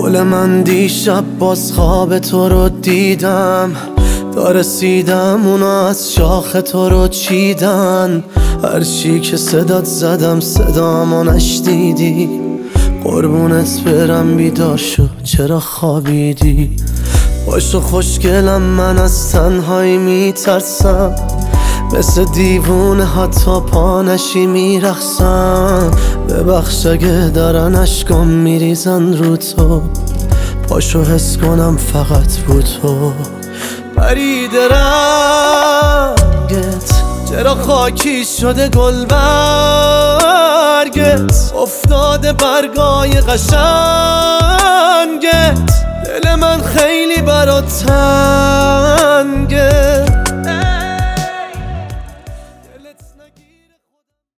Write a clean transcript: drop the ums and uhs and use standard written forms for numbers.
گل من دیشب باز خواب تو رو دیدم، تا رسیدم اونا از شاخ تو رو چیدن. هرچی که صدات زدم صدامو نشنیدی، قربونت برم بیدار شو چرا خوابیدی. باشو خوشگلم من از تنهایی میترسم، مثل دیوونه حتی پا نشی میرخسم. ببخش اگه دارن اشکام میریزن رو تو، پاشو حس کنم فقط رو تو. پریده رنگت چرا خاکی شده گل برگت، افتاده برگای قشنگت. دل من خیلی برات تنگه.